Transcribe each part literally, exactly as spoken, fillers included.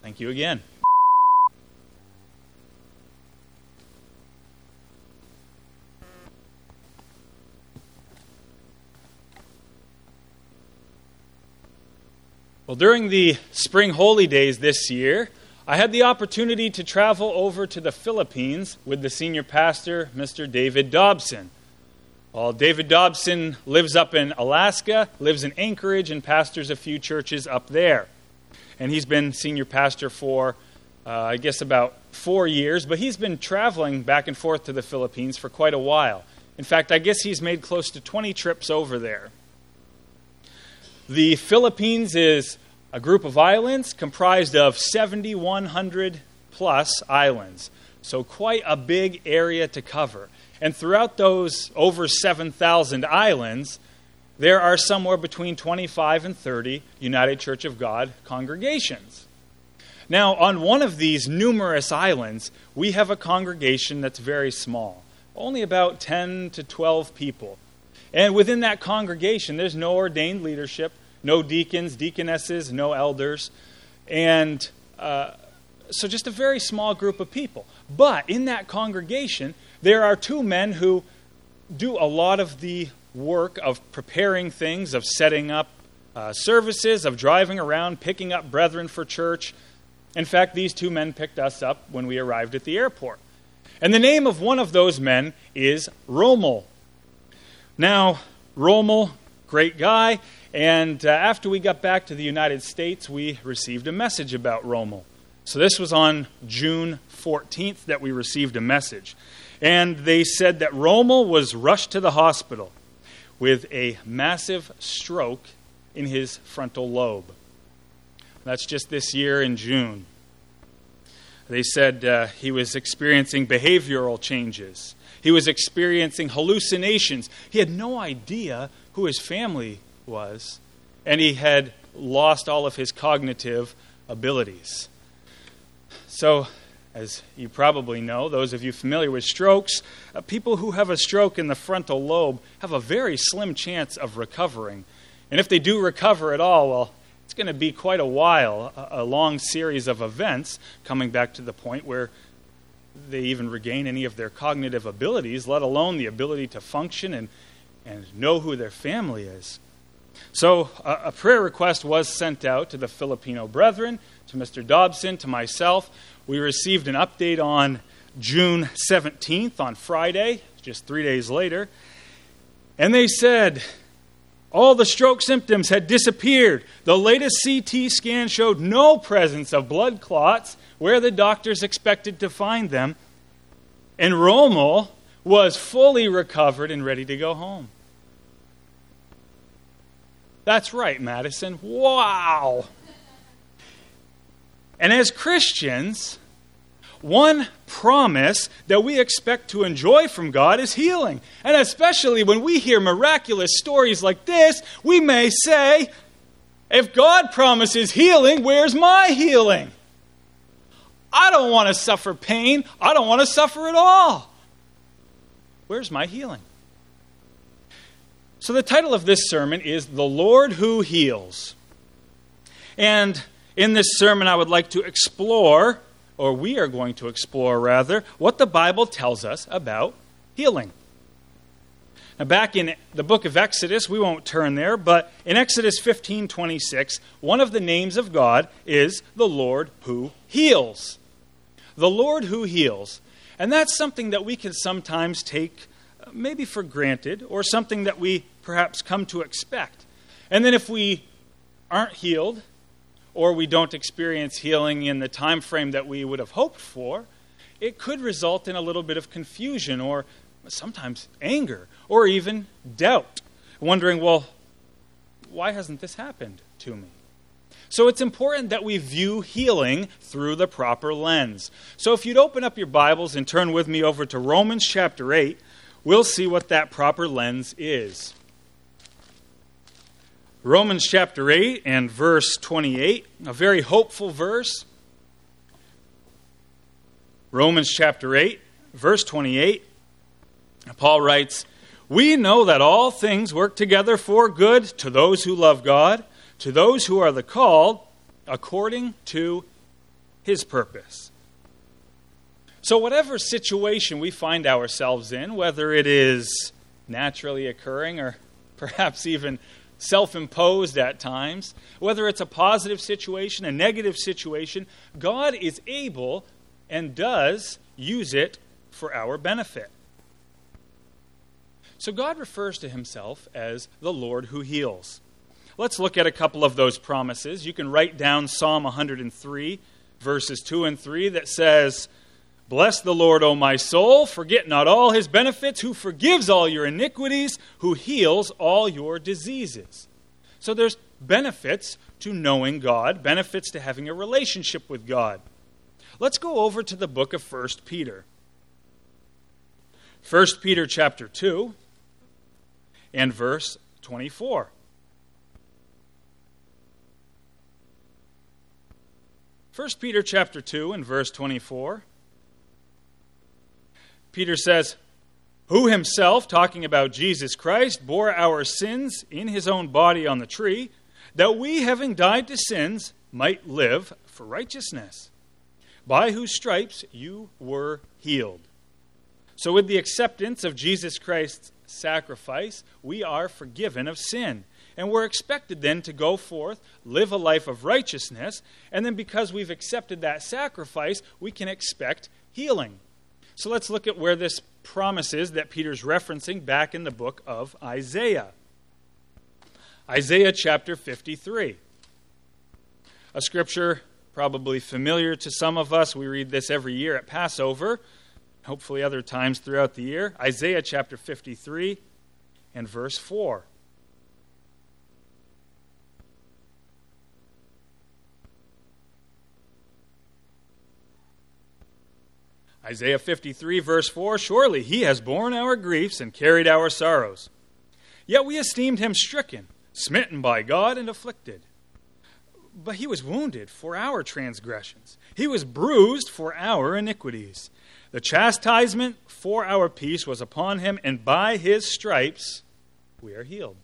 Thank you again. Well, during the spring holy days this year, I had the opportunity to travel over to the Philippines with the senior pastor, Mister David Dobson. Well, David Dobson lives up in Alaska, lives in Anchorage, and pastors a few churches up there. And he's been senior pastor for, uh, I guess, about four years, but he's been traveling back and forth to the Philippines for quite a while. In fact, I guess he's made close to twenty trips over there. The Philippines is a group of islands comprised of seven thousand one hundred plus islands. So quite a big area to cover. And throughout those over seven thousand islands, there are somewhere between twenty-five and thirty United Church of God congregations. Now, on one of these numerous islands, we have a congregation that's very small, only about ten to twelve people. And within that congregation, there's no ordained leadership, no deacons, deaconesses, no elders, and uh, so just a very small group of people. But in that congregation, there are two men who do a lot of the work of preparing things, of setting up uh, services, of driving around, picking up brethren for church. In fact, these two men picked us up when we arrived at the airport. And the name of one of those men is Rommel. Now, Rommel, great guy, and uh, after we got back to the United States, we received a message about Rommel. So this was on June fourteenth that we received a message. And they said that Rommel was rushed to the hospital with a massive stroke in his frontal lobe. That's just this year in June. They said uh, he was experiencing behavioral changes. He was experiencing hallucinations. He had no idea who his family was, and he had lost all of his cognitive abilities. So, as you probably know, those of you familiar with strokes, uh, people who have a stroke in the frontal lobe have a very slim chance of recovering. And if they do recover at all, well, it's going to be quite a while, a, a long series of events, coming back to the point where they even regain any of their cognitive abilities, let alone the ability to function and, and know who their family is. So a, a prayer request was sent out to the Filipino brethren, to Mister Dobson, to myself. We received an update on June seventeenth, on Friday, just three days later. And they said all the stroke symptoms had disappeared. The latest C T scan showed no presence of blood clots where the doctors expected to find them. And Rommel was fully recovered and ready to go home. That's right, Madison. Wow! And as Christians, one promise that we expect to enjoy from God is healing. And especially when we hear miraculous stories like this, we may say, if God promises healing, where's my healing? I don't want to suffer pain. I don't want to suffer at all. Where's my healing? So the title of this sermon is The Lord Who Heals. And in this sermon, I would like to explore, or we are going to explore rather, what the Bible tells us about healing. Now back in the book of Exodus, we won't turn there, but in Exodus fifteen twenty-six, one of the names of God is the Lord Who Heals. The Lord Who Heals. And that's something that we can sometimes take maybe for granted, or something that we perhaps come to expect. And then if we aren't healed, or we don't experience healing in the time frame that we would have hoped for, it could result in a little bit of confusion, or sometimes anger, or even doubt. Wondering, well, why hasn't this happened to me? So it's important that we view healing through the proper lens. So if you'd open up your Bibles and turn with me over to Romans chapter eight, we'll see what that proper lens is. Romans chapter eight and verse twenty-eight, a very hopeful verse. Romans chapter eight, verse twenty-eight, Paul writes, "We know that all things work together for good to those who love God, to those who are the called according to his purpose. So whatever situation we find ourselves in, whether it is naturally occurring or perhaps even self-imposed at times, whether it's a positive situation, a negative situation, God is able and does use it for our benefit. So God refers to himself as the Lord who heals. Let's look at a couple of those promises. You can write down Psalm one hundred three, verses two and three, that says, "Bless the Lord, O my soul, forget not all his benefits, who forgives all your iniquities, who heals all your diseases." So there's benefits to knowing God, benefits to having a relationship with God. Let's go over to the book of First Peter. First Peter chapter two and verse twenty-four. First Peter chapter two and verse twenty-four. Peter says, "Who himself," talking about Jesus Christ, "bore our sins in his own body on the tree, that we, having died to sins, might live for righteousness, by whose stripes you were healed." So with the acceptance of Jesus Christ's sacrifice, we are forgiven of sin. And we're expected then to go forth, live a life of righteousness, and then because we've accepted that sacrifice, we can expect healing. So let's look at where this promise is that Peter's referencing back in the book of Isaiah. Isaiah chapter fifty-three. A scripture probably familiar to some of us. We read this every year at Passover, hopefully other times throughout the year. Isaiah chapter fifty-three and verse four. Isaiah fifty-three, verse four, "Surely he has borne our griefs and carried our sorrows. Yet we esteemed him stricken, smitten by God, and afflicted. But he was wounded for our transgressions. He was bruised for our iniquities. The chastisement for our peace was upon him, and by his stripes we are healed."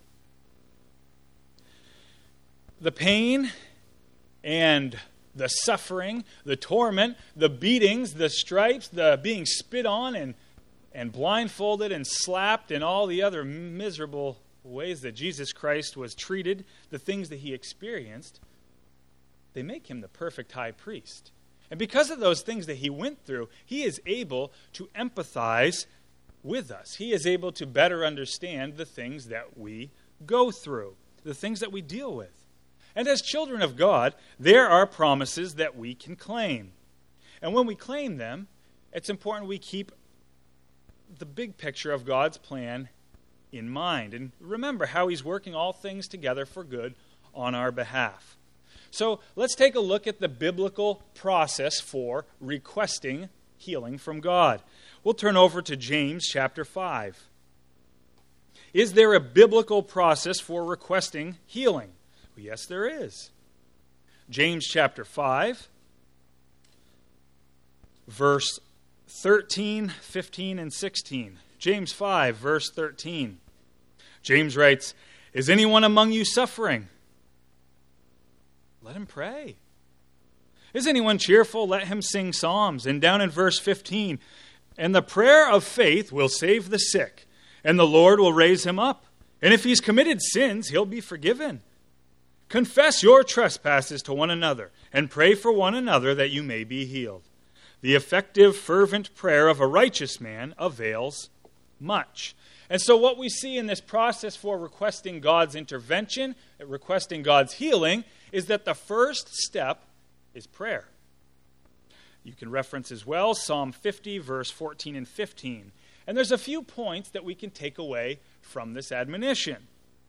The pain and the suffering, the torment, the beatings, the stripes, the being spit on and, and blindfolded and slapped, and all the other miserable ways that Jesus Christ was treated, the things that he experienced, they make him the perfect high priest. And because of those things that he went through, he is able to empathize with us. He is able to better understand the things that we go through, the things that we deal with. And as children of God, there are promises that we can claim. And when we claim them, it's important we keep the big picture of God's plan in mind and remember how he's working all things together for good on our behalf. So let's take a look at the biblical process for requesting healing from God. We'll turn over to James chapter five. Is there a biblical process for requesting healing? Well, yes, there is. James chapter five, verse thirteen, fifteen, and sixteen. James five, verse thirteen. James writes, "Is anyone among you suffering? Let him pray. Is anyone cheerful? Let him sing psalms." And down in verse fifteen, "And the prayer of faith will save the sick, and the Lord will raise him up. And if he's committed sins, he'll be forgiven. Confess your trespasses to one another, and pray for one another that you may be healed. The effective, fervent prayer of a righteous man avails much." And so what we see in this process for requesting God's intervention, requesting God's healing, is that the first step is prayer. You can reference as well Psalm fifty, verse fourteen and fifteen. And there's a few points that we can take away from this admonition.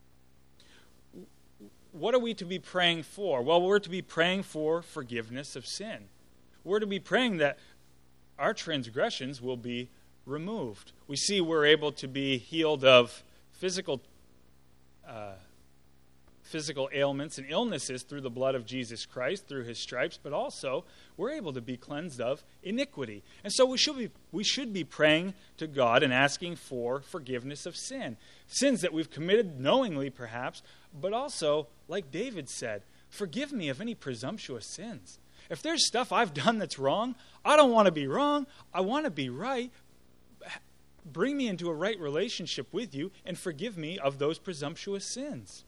What are we to be praying for? Well, we're to be praying for forgiveness of sin. We're to be praying that our transgressions will be removed. We see we're able to be healed of physical uh, physical ailments and illnesses through the blood of Jesus Christ, through his stripes, but also we're able to be cleansed of iniquity. And so we should be we should be praying to God and asking for forgiveness of sin. Sins that we've committed knowingly perhaps, but also, like David said, "Forgive me of any presumptuous sins." If there's stuff I've done that's wrong, I don't want to be wrong. I want to be right. Bring me into a right relationship with you and forgive me of those presumptuous sins.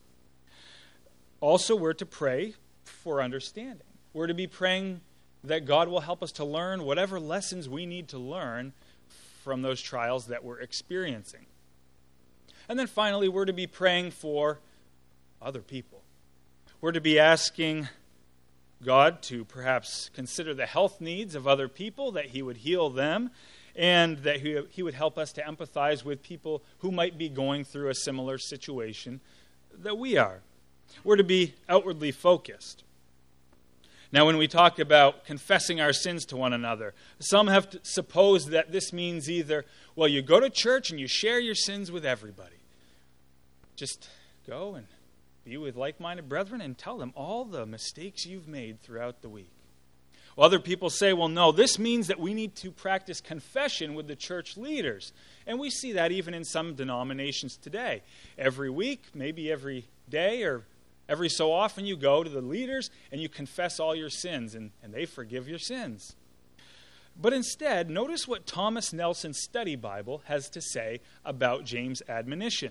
Also, we're to pray for understanding. We're to be praying that God will help us to learn whatever lessons we need to learn from those trials that we're experiencing. And then finally, we're to be praying for other people. We're to be asking God to perhaps consider the health needs of other people, that he would heal them, and that he, he would help us to empathize with people who might be going through a similar situation that we are. We're to be outwardly focused. Now, when we talk about confessing our sins to one another, some have supposed that this means either, well, you go to church and you share your sins with everybody. Just go and be with like-minded brethren and tell them all the mistakes you've made throughout the week. Well, other people say, well, no, this means that we need to practice confession with the church leaders. And we see that even in some denominations today. Every week, maybe every day or every so often, you go to the leaders and you confess all your sins, and, and they forgive your sins. But instead, notice what Thomas Nelson's Study Bible has to say about James' admonition.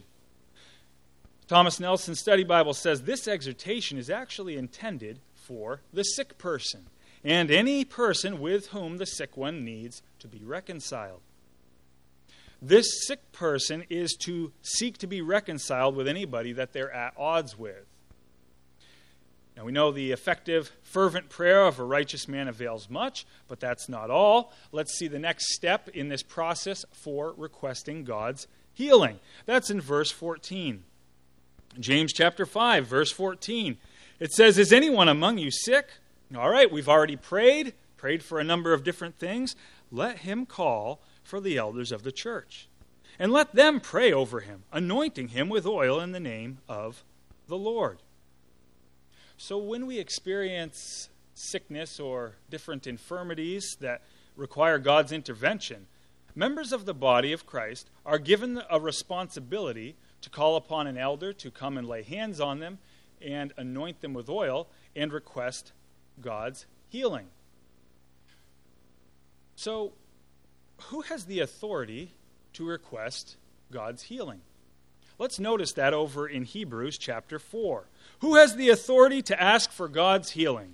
Thomas Nelson's Study Bible says this exhortation is actually intended for the sick person and any person with whom the sick one needs to be reconciled. This sick person is to seek to be reconciled with anybody that they're at odds with. Now, we know the effective, fervent prayer of a righteous man avails much, but that's not all. Let's see the next step in this process for requesting God's healing. That's in verse fourteen. James chapter five, verse fourteen. It says, is anyone among you sick? All right, we've already prayed, prayed for a number of different things. Let him call for the elders of the church, and let them pray over him, anointing him with oil in the name of the Lord. So when we experience sickness or different infirmities that require God's intervention, members of the body of Christ are given a responsibility to call upon an elder to come and lay hands on them and anoint them with oil and request God's healing. So, who has the authority to request God's healing? Let's notice that over in Hebrews chapter four. Who has the authority to ask for God's healing?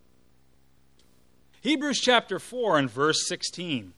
Hebrews chapter four and verse sixteen.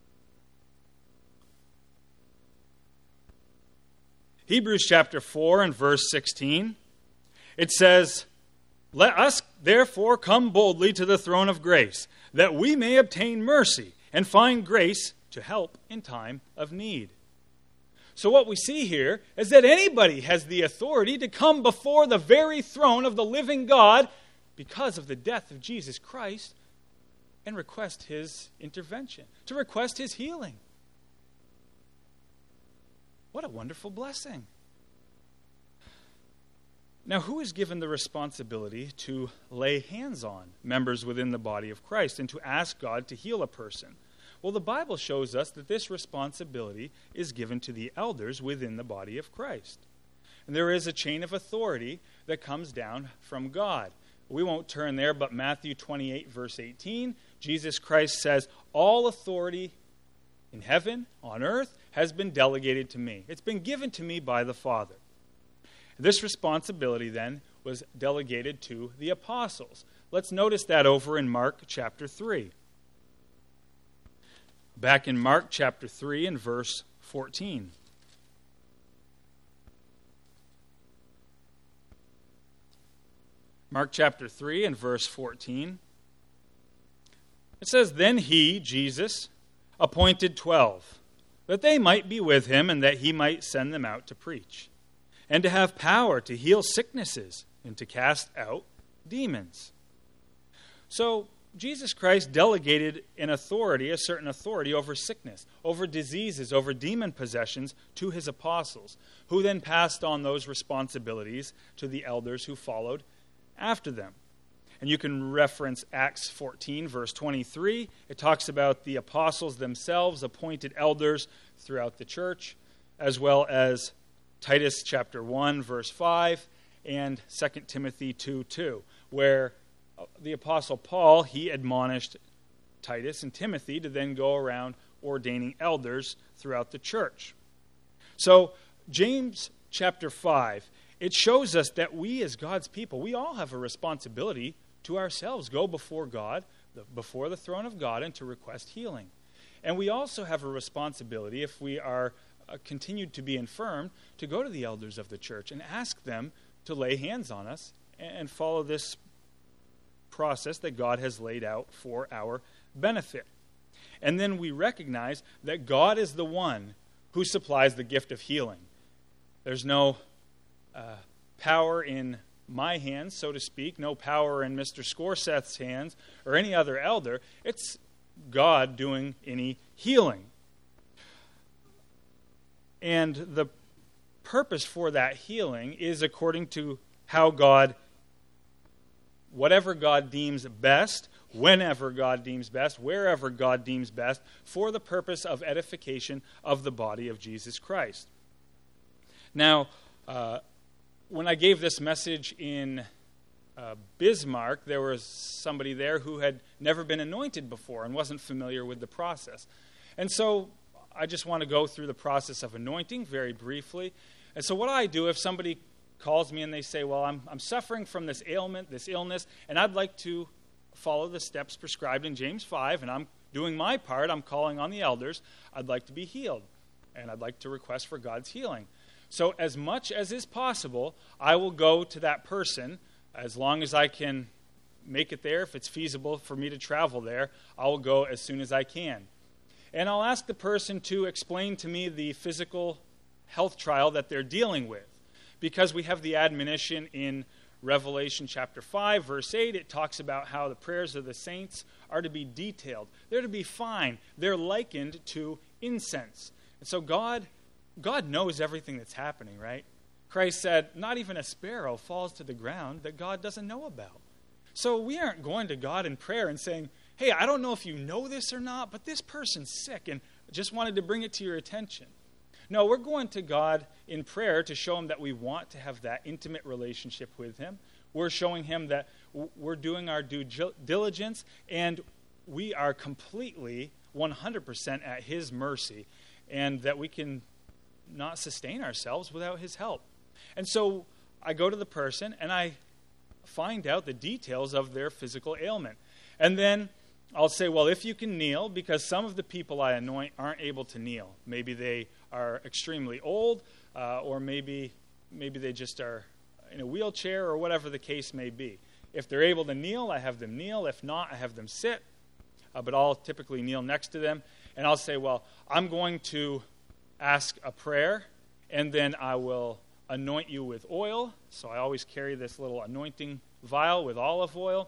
Hebrews chapter four and verse sixteen. It says, let us therefore come boldly to the throne of grace, that we may obtain mercy and find grace to help in time of need. So what we see here is that anybody has the authority to come before the very throne of the living God because of the death of Jesus Christ and request his intervention, to request his healing. What a wonderful blessing. Now, who is given the responsibility to lay hands on members within the body of Christ and to ask God to heal a person? Well, the Bible shows us that this responsibility is given to the elders within the body of Christ. And there is a chain of authority that comes down from God. We won't turn there, but Matthew twenty-eight, verse eighteen, Jesus Christ says, all authority in heaven, on earth, has been delegated to me. It's been given to me by the Father. This responsibility then was delegated to the apostles. Let's notice that over in Mark chapter three. Back in Mark chapter three and verse fourteen. Mark chapter three and verse fourteen. It says, then he, Jesus, appointed twelve, that they might be with him and that he might send them out to preach, and to have power to heal sicknesses and to cast out demons. So, Jesus Christ delegated an authority, a certain authority over sickness, over diseases, over demon possessions to his apostles, who then passed on those responsibilities to the elders who followed after them. And you can reference Acts fourteen, verse twenty-three. It talks about the apostles themselves, appointed elders throughout the church, as well as Titus chapter one, verse five, and Second Timothy two two, where the Apostle Paul, he admonished Titus and Timothy to then go around ordaining elders throughout the church. So, James chapter five, it shows us that we as God's people, we all have a responsibility to ourselves, go before God, the, before the throne of God, and to request healing. And we also have a responsibility, if we are uh, continued to be infirm, to go to the elders of the church and ask them to lay hands on us and follow this process that God has laid out for our benefit. And then we recognize that God is the one who supplies the gift of healing. There's no uh, power in my hands, so to speak, no power in Mister Scorseth's hands or any other elder. It's God doing any healing. And the purpose for that healing is according to how God, whatever God deems best, whenever God deems best, wherever God deems best, for the purpose of edification of the body of Jesus Christ. Now, uh, when I gave this message in uh, Bismarck, there was somebody there who had never been anointed before and wasn't familiar with the process. And so I just want to go through the process of anointing very briefly. And so what I do if somebody calls me and they say, well, I'm, I'm suffering from this ailment, this illness, and I'd like to follow the steps prescribed in James five, and I'm doing my part, I'm calling on the elders, I'd like to be healed, and I'd like to request for God's healing. So as much as is possible, I will go to that person as long as I can make it there. If it's feasible for me to travel there, I will go as soon as I can. And I'll ask the person to explain to me the physical health trial that they're dealing with. Because we have the admonition in Revelation chapter five, verse eight, it talks about how the prayers of the saints are to be detailed. They're to be fine. They're likened to incense. And so God, God knows everything that's happening, right? Christ said, not even a sparrow falls to the ground that God doesn't know about. So we aren't going to God in prayer and saying, hey, I don't know if you know this or not, but this person's sick and just wanted to bring it to your attention. No, we're going to God in prayer to show him that we want to have that intimate relationship with him. We're showing him that we're doing our due diligence and we are completely one hundred percent at his mercy and that we can not sustain ourselves without his help. And so I go to the person and I find out the details of their physical ailment. And then I'll say, well, if you can kneel, because some of the people I anoint aren't able to kneel. Maybe they are extremely old, uh, or maybe maybe they just are in a wheelchair, or whatever the case may be. If they're able to kneel, I have them kneel. If not, I have them sit. Uh, but I'll typically kneel next to them. And I'll say, well, I'm going to ask a prayer, and then I will anoint you with oil. So I always carry this little anointing vial with olive oil.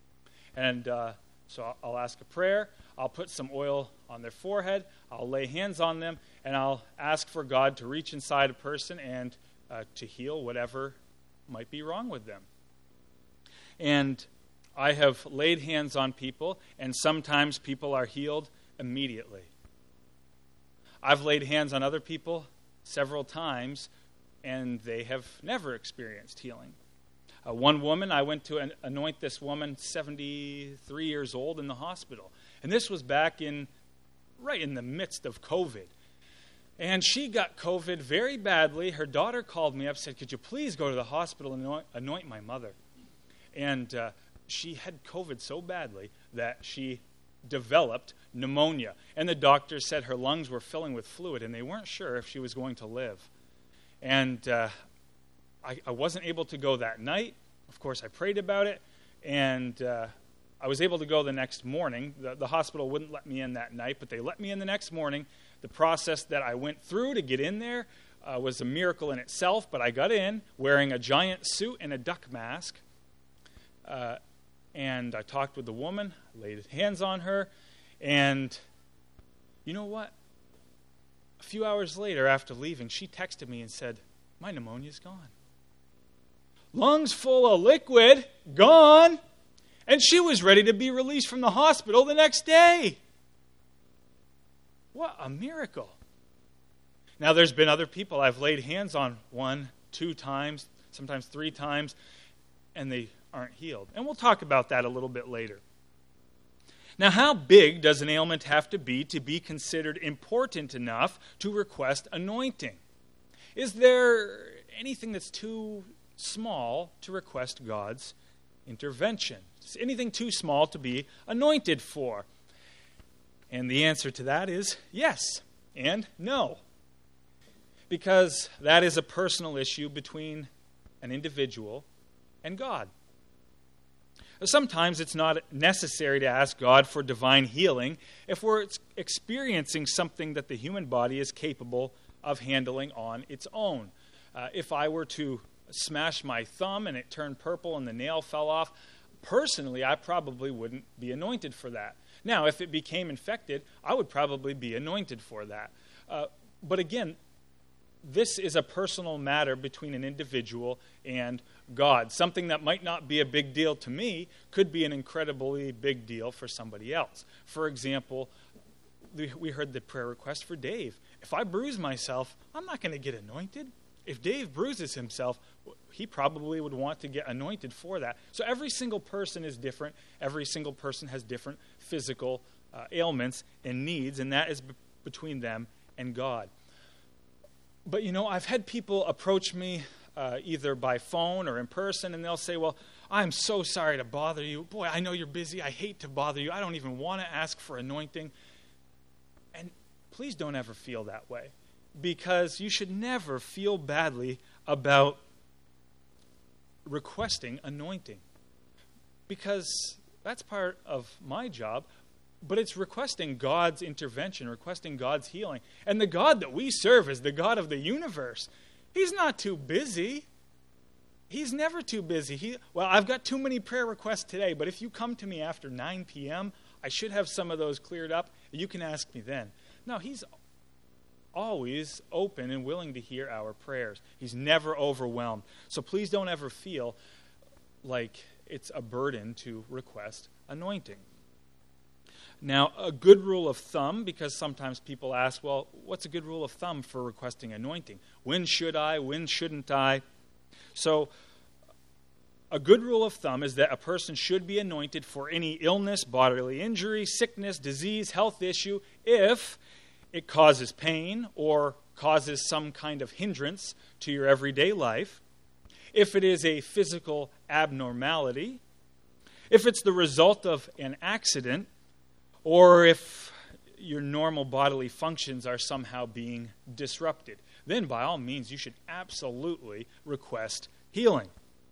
And uh, so I'll ask a prayer. I'll put some oil on their forehead. I'll lay hands on them, and I'll ask for God to reach inside a person and uh, to heal whatever might be wrong with them. And I have laid hands on people, and sometimes people are healed immediately. I've laid hands on other people several times, and they have never experienced healing. Uh, one woman, I went to an, anoint this woman, seventy-three years old, in the hospital. And this was back in, right in the midst of COVID. And she got COVID very badly. Her daughter called me up, said, could you please go to the hospital and anoint, anoint my mother? And uh, she had COVID so badly that she developed pneumonia. And the doctor said her lungs were filling with fluid, and they weren't sure if she was going to live. And uh, I, I wasn't able to go that night. Of course, I prayed about it, and uh, I was able to go the next morning. The, the hospital wouldn't let me in that night, but they let me in the next morning. The process that I went through to get in there uh, was a miracle in itself, but I got in wearing a giant suit and a duck mask. Uh, and I talked with the woman, laid hands on her, and you know what? A few hours later, after leaving, she texted me and said, my pneumonia's gone. Lungs full of liquid, gone. And she was ready to be released from the hospital the next day. What a miracle. Now, there's been other people I've laid hands on one, two times, sometimes three times, and they aren't healed. And we'll talk about that a little bit later. Now, how big does an ailment have to be to be considered important enough to request anointing? Is there anything that's too small to request God's intervention? Is anything too small to be anointed for? And the answer to that is yes and no. Because that is a personal issue between an individual and God. Sometimes it's not necessary to ask God for divine healing if we're experiencing something that the human body is capable of handling on its own. Uh, if I were to smash my thumb and it turned purple and the nail fell off, personally, I probably wouldn't be anointed for that. Now, if it became infected, I would probably be anointed for that. Uh, but again, this is a personal matter between an individual and God. Something that might not be a big deal to me could be an incredibly big deal for somebody else. For example, we heard the prayer request for Dave. If I bruise myself, I'm not going to get anointed. If Dave bruises himself, he probably would want to get anointed for that. So every single person is different. Every single person has different physical uh, ailments and needs, and that is b- between them and God. But, you know, I've had people approach me uh, either by phone or in person, and they'll say, well, I'm so sorry to bother you. Boy, I know you're busy. I hate to bother you. I don't even want to ask for anointing. And please don't ever feel that way, because you should never feel badly about requesting anointing, because that's part of my job. But it's requesting God's intervention, requesting God's healing. And the God that we serve is the God of the universe. He's not too busy. He's never too busy. He, well, I've got too many prayer requests today, but if you come to me after nine p.m., I should have some of those cleared up. You can ask me then. No, he's always open and willing to hear our prayers. He's never overwhelmed. So please don't ever feel like it's a burden to request anointing. Now, a good rule of thumb, because sometimes people ask, well, what's a good rule of thumb for requesting anointing? When should I? When shouldn't I? So, a good rule of thumb is that a person should be anointed for any illness, bodily injury, sickness, disease, health issue, if it causes pain or causes some kind of hindrance to your everyday life, if it is a physical abnormality, if it's the result of an accident, or if your normal bodily functions are somehow being disrupted, then by all means you should absolutely request healing.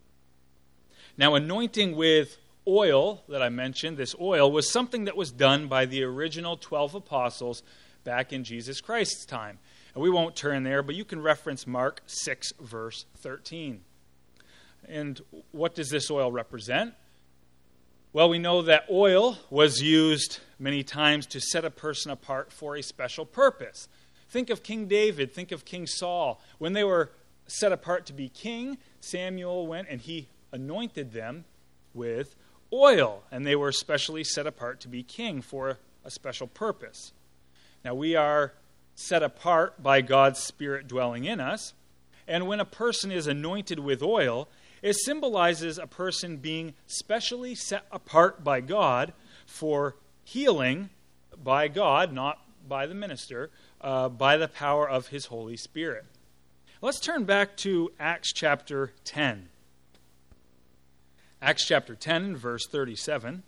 Now, anointing with oil that I mentioned, this oil, was something that was done by the original twelve apostles back in Jesus Christ's time. And we won't turn there, but you can reference Mark six, verse thirteen. And what does this oil represent? Well, we know that oil was used many times to set a person apart for a special purpose. Think of King David, think of King Saul. When they were set apart to be king, Samuel went and he anointed them with oil, and they were specially set apart to be king for a special purpose. Now, we are set apart by God's Spirit dwelling in us, and when a person is anointed with oil, it symbolizes a person being specially set apart by God for healing by God, not by the minister, uh, by the power of his Holy Spirit. Let's turn back to Acts chapter ten. Acts chapter ten, verse thirty-seven.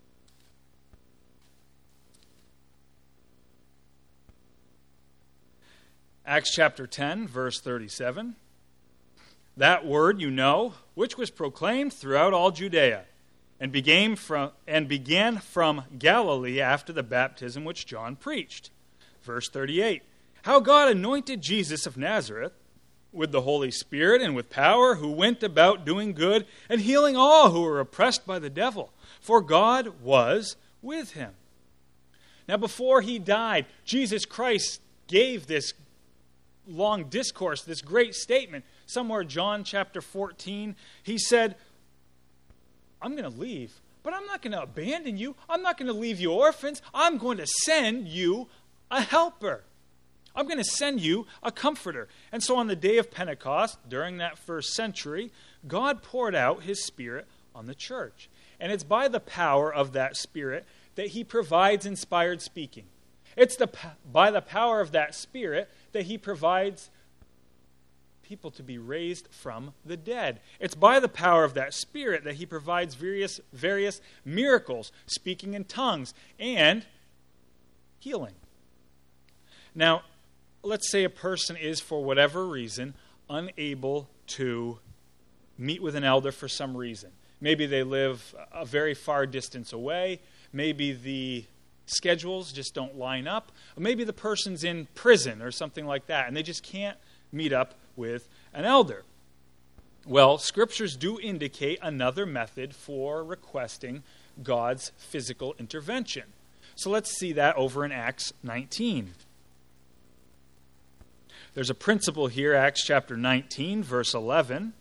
Acts chapter ten, verse thirty-seven. That word you know, which was proclaimed throughout all Judea, and began from, and began from Galilee after the baptism which John preached. Verse thirty-eight. How God anointed Jesus of Nazareth with the Holy Spirit and with power, who went about doing good and healing all who were oppressed by the devil, for God was with him. Now, before he died, Jesus Christ gave this long discourse, this great statement. Somewhere, John chapter fourteen, he said, I'm going to leave, but I'm not going to abandon you. I'm not going to leave you orphans. I'm going to send you a helper. I'm going to send you a comforter. And so on the day of Pentecost, during that first century, God poured out his Spirit on the church. And it's by the power of that Spirit that he provides inspired speaking. It's the by the power of that Spirit that he provides people to be raised from the dead. It's by the power of that Spirit that he provides various, various miracles, speaking in tongues, and healing. Now, let's say a person is, for whatever reason, unable to meet with an elder for some reason. Maybe they live a very far distance away. Maybe the schedules just don't line up. Or maybe the person's in prison or something like that, and they just can't meet up with an elder. Well, scriptures do indicate another method for requesting God's physical intervention. So let's see that over in Acts nineteen. There's a principle here, Acts chapter nineteen, verse eleven.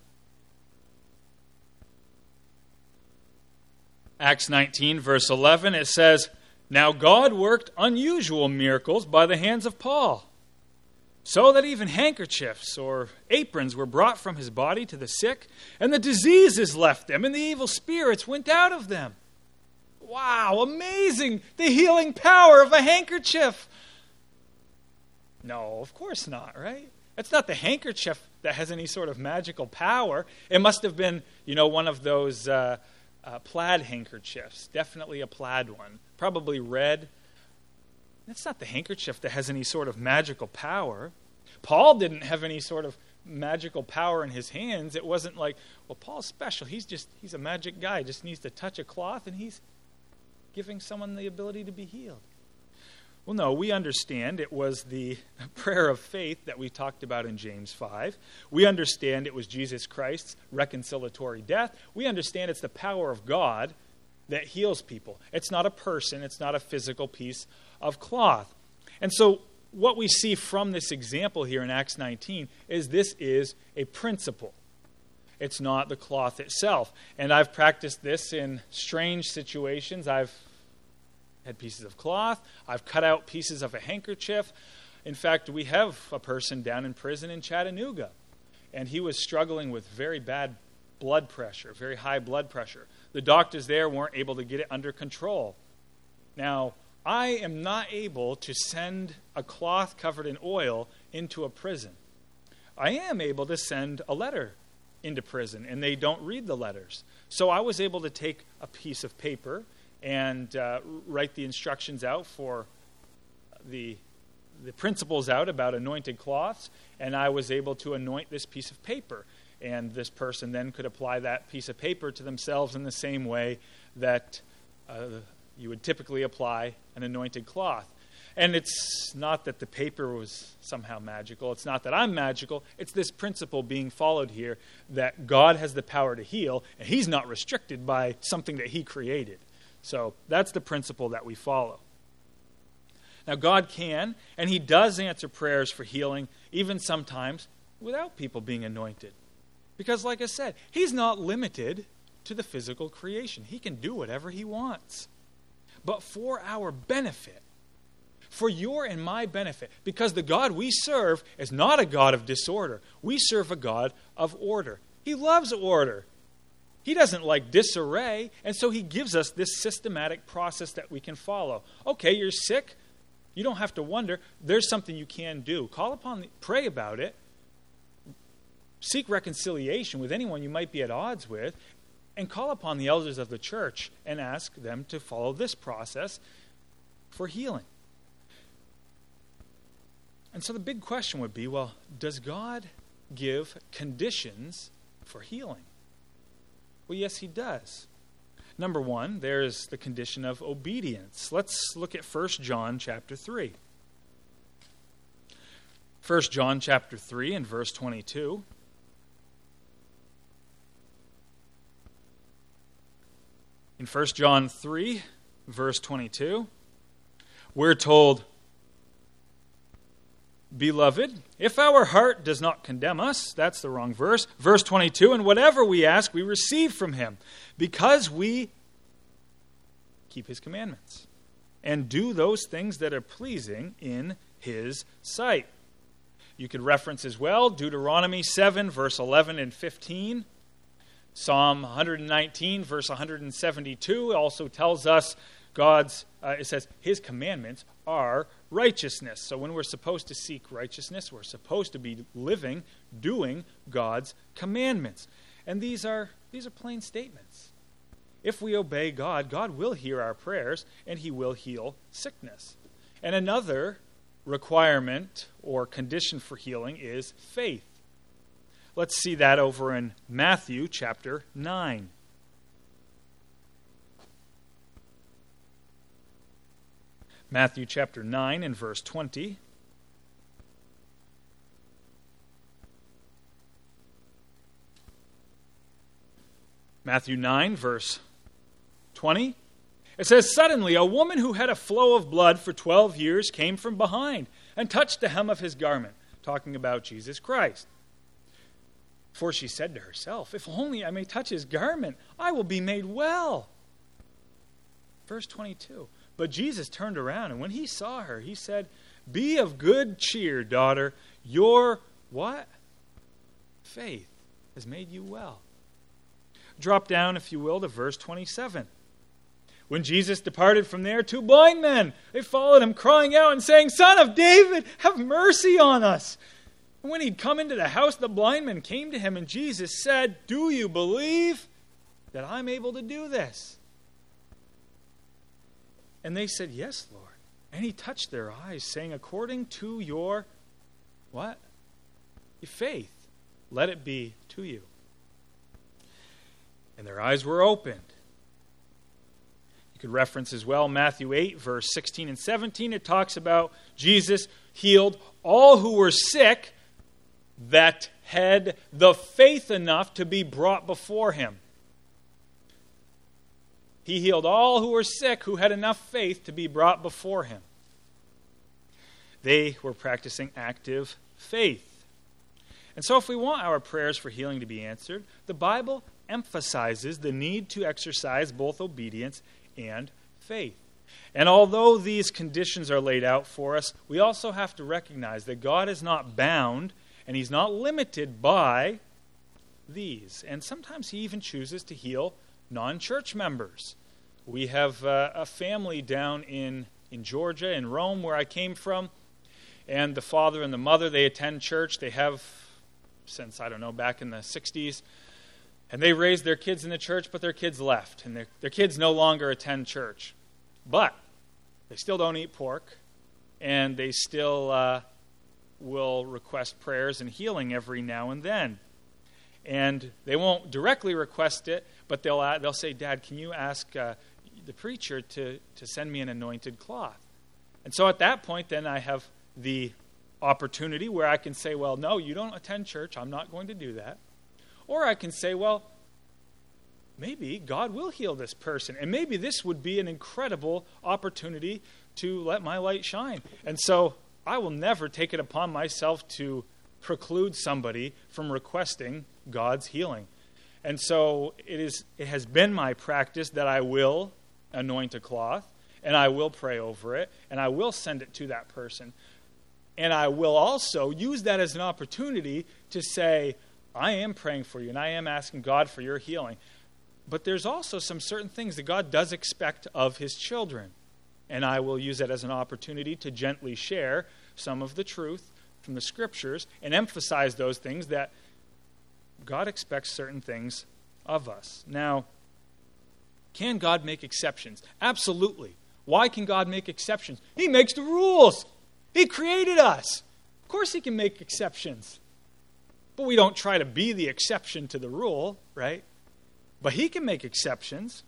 Acts nineteen, verse eleven, it says, "Now God worked unusual miracles by the hands of Paul, so that even handkerchiefs or aprons were brought from his body to the sick, and the diseases left them, and the evil spirits went out of them." Wow, amazing! The healing power of a handkerchief. No, of course not, right? It's not the handkerchief that has any sort of magical power. It must have been, you know, one of those uh, uh, plaid handkerchiefs. Definitely a plaid one. Probably red. That's not the handkerchief that has any sort of magical power. Paul didn't have any sort of magical power in his hands. It wasn't like, well, Paul's special. He's just, he's a magic guy. Just needs to touch a cloth and he's giving someone the ability to be healed. Well, no, we understand it was the prayer of faith that we talked about in James five. We understand it was Jesus Christ's reconciliatory death. We understand it's the power of God that heals people. It's not a person. It's not a physical piece of cloth. And so what we see from this example here in Acts nineteen is this is a principle. It's not the cloth itself. And I've practiced this in strange situations. I've had pieces of cloth. I've cut out pieces of a handkerchief. In fact, we have a person down in prison in Chattanooga, and he was struggling with very bad blood pressure, very high blood pressure. The doctors there weren't able to get it under control. Now, I am not able to send a cloth covered in oil into a prison. I am able to send a letter into prison, and they don't read the letters. So I was able to take a piece of paper and uh, write the instructions out for the the principles out about anointed cloths, and I was able to anoint this piece of paper. And this person then could apply that piece of paper to themselves in the same way that uh, you would typically apply an anointed cloth. And it's not that the paper was somehow magical. It's not that I'm magical. It's this principle being followed here that God has the power to heal, and he's not restricted by something that he created. So that's the principle that we follow. Now, God can, and he does answer prayers for healing, even sometimes without people being anointed. Because, like I said, he's not limited to the physical creation. He can do whatever he wants. But for our benefit, for your and my benefit, because the God we serve is not a God of disorder. We serve a God of order. He loves order. He doesn't like disarray, and so he gives us this systematic process that we can follow. Okay, you're sick. You don't have to wonder. There's something you can do. Call upon, the, pray about it. Seek reconciliation with anyone you might be at odds with, and call upon the elders of the church and ask them to follow this process for healing. And so the big question would be, well, does God give conditions for healing? Well, yes, he does. Number one, there's the condition of obedience. Let's look at First John chapter three. First John chapter three and verse twenty-two. In First John three, verse twenty-two, we're told, "Beloved, if our heart does not condemn us," that's the wrong verse, verse twenty-two, "and whatever we ask, we receive from him, because we keep his commandments and do those things that are pleasing in his sight." You could reference as well Deuteronomy seven, verse eleven and fifteen. Psalm one nineteen, verse one seventy-two also tells us God's, uh, it says, his commandments are righteousness. So when we're supposed to seek righteousness, we're supposed to be living, doing God's commandments. And these are these are plain statements. If we obey God, God will hear our prayers and he will heal sickness. And another requirement or condition for healing is faith. Let's see that over in Matthew chapter nine. Matthew chapter nine and verse twenty. Matthew nine, verse twenty. It says, "Suddenly a woman who had a flow of blood for twelve years came from behind and touched the hem of his garment," talking about Jesus Christ. "For she said to herself, if only I may touch his garment, I will be made well." Verse twenty-two. "But Jesus turned around, and when he saw her, he said, 'Be of good cheer, daughter. Your,'" what? "Faith has made you well." Drop down, if you will, to verse twenty-seven. "When Jesus departed from there, two blind men, they followed him, crying out and saying, 'Son of David, have mercy on us.' And when he'd come into the house, the blind men came to him, and Jesus said, 'Do you believe that I'm able to do this?' And they said, 'Yes, Lord.' And he touched their eyes, saying, 'According to your,'" what? "Your faith, let it be to you.' And their eyes were opened." You could reference as well Matthew eight, verse sixteen and seventeen. It talks about Jesus healed all who were sick that had the faith enough to be brought before him. He healed all who were sick who had enough faith to be brought before him. They were practicing active faith. And so if we want our prayers for healing to be answered, the Bible emphasizes the need to exercise both obedience and faith. And although these conditions are laid out for us, we also have to recognize that God is not bound and he's not limited by these. And sometimes he even chooses to heal non-church members. We have uh, a family down in, in Georgia, in Rome, where I came from, and the father and the mother, they attend church. They have since, I don't know, back in the sixties. And they raised their kids in the church, but their kids left. And their, their kids no longer attend church. But they still don't eat pork. And they still uh, will request prayers and healing every now and then. And they won't directly request it, but they'll uh, they'll say, "Dad, can you ask uh, the preacher to, to send me an anointed cloth?" And so at that point, then I have the opportunity where I can say, "Well, no, you don't attend church. I'm not going to do that." Or I can say, well, maybe God will heal this person. And maybe this would be an incredible opportunity to let my light shine. And so I will never take it upon myself to preclude somebody from requesting God's healing. And so it is. It has been my practice that I will anoint a cloth, and I will pray over it, and I will send it to that person. And I will also use that as an opportunity to say, I am praying for you, and I am asking God for your healing. But there's also some certain things that God does expect of his children. And I will use that as an opportunity to gently share some of the truth from the Scriptures and emphasize those things that God expects certain things of us. Now, can God make exceptions? Absolutely. Why can God make exceptions? He makes the rules. He created us. Of course he can make exceptions. But we don't try to be the exception to the rule, right? But he can make exceptions.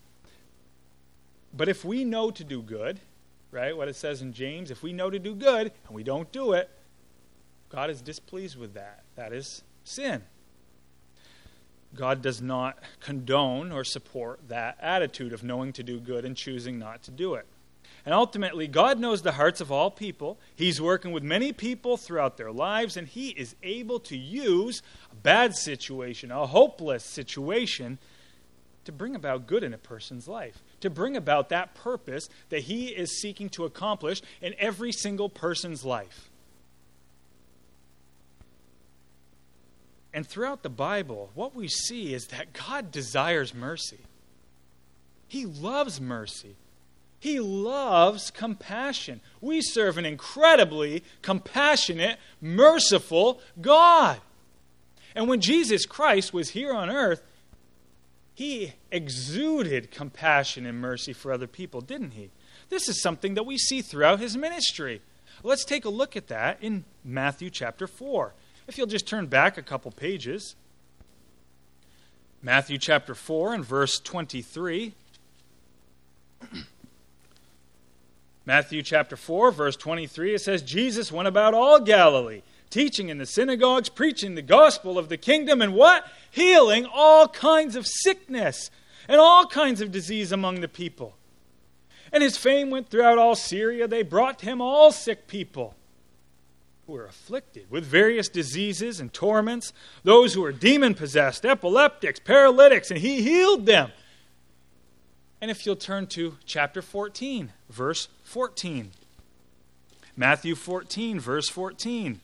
But if we know to do good, right, what it says in James, if we know to do good and we don't do it, God is displeased with that. That is sin. God does not condone or support that attitude of knowing to do good and choosing not to do it. And ultimately, God knows the hearts of all people. He's working with many people throughout their lives, and he is able to use a bad situation, a hopeless situation, to bring about good in a person's life, to bring about that purpose that he is seeking to accomplish in every single person's life. And throughout the Bible, what we see is that God desires mercy. He loves mercy. He loves compassion. We serve an incredibly compassionate, merciful God. And when Jesus Christ was here on earth, he exuded compassion and mercy for other people, didn't he? This is something that we see throughout his ministry. Let's take a look at that in Matthew chapter four. If you'll just turn back a couple pages. Matthew chapter four and verse twenty-three. Matthew chapter four, verse twenty-three, it says, Jesus went about all Galilee, teaching in the synagogues, preaching the gospel of the kingdom, and what? Healing all kinds of sickness and all kinds of disease among the people. And his fame went throughout all Syria. They brought to him all sick people who were afflicted with various diseases and torments, those who were demon-possessed, epileptics, paralytics, and he healed them. And if you'll turn to chapter fourteen, verse fourteen. Matthew fourteen, verse fourteen.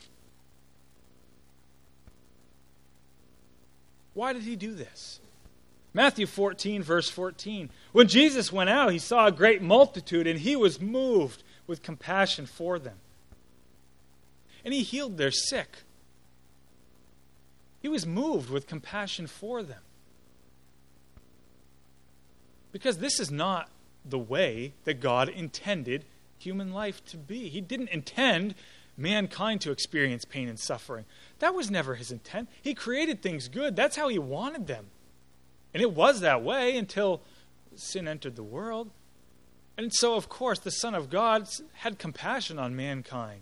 Why did he do this? Matthew fourteen, verse fourteen. When Jesus went out, he saw a great multitude, and he was moved with compassion for them. And he healed their sick. He was moved with compassion for them. Because this is not the way that God intended human life to be. He didn't intend mankind to experience pain and suffering. That was never his intent. He created things good. That's how he wanted them. And it was that way until sin entered the world. And so, of course, the Son of God had compassion on mankind.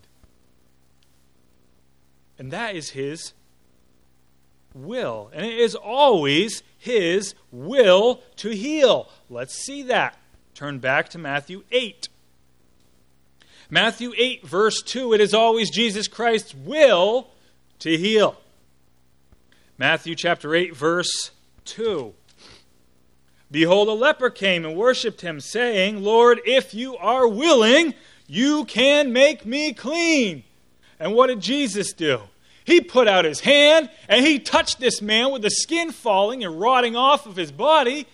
And that is his will. And it is always his will to heal. Let's see that. Turn back to Matthew eight. Matthew eight, verse two. It is always Jesus Christ's will to heal. Matthew chapter eight, verse two. Behold, a leper came and worshipped him, saying, Lord, if you are willing, you can make me clean. And what did Jesus do? He put out his hand and he touched this man with the skin falling and rotting off of his body.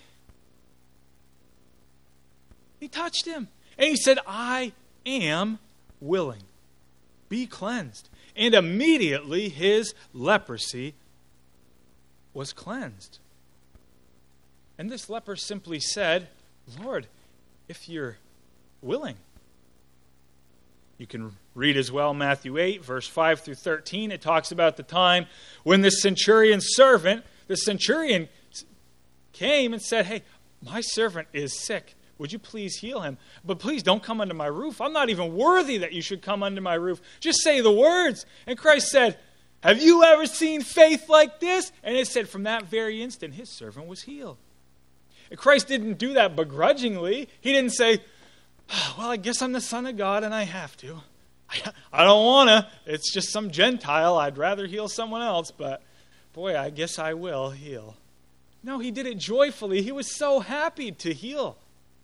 He touched him. And he said, I am willing. Be cleansed. And immediately his leprosy was cleansed. And this leper simply said, Lord, if you're willing. You can read as well Matthew eight, verse five through thirteen. It talks about the time when the centurion's servant, the centurion came and said, hey, my servant is sick. Would you please heal him? But please don't come under my roof. I'm not even worthy that you should come under my roof. Just say the words. And Christ said, have you ever seen faith like this? And it said from that very instant, his servant was healed. And Christ didn't do that begrudgingly. He didn't say, well, I guess I'm the Son of God and I have to. I don't want to. It's just some Gentile. I'd rather heal someone else, but boy, I guess I will heal. No, he did it joyfully. He was so happy to heal.